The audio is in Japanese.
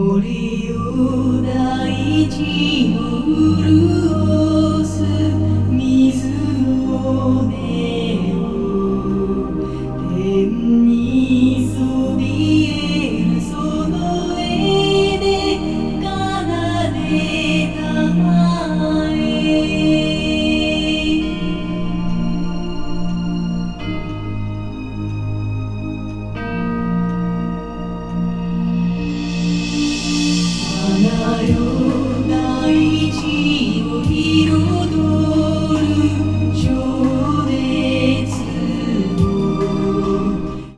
森を大地を潤す水の音を天にそびえるその絵で奏でたまえ花よ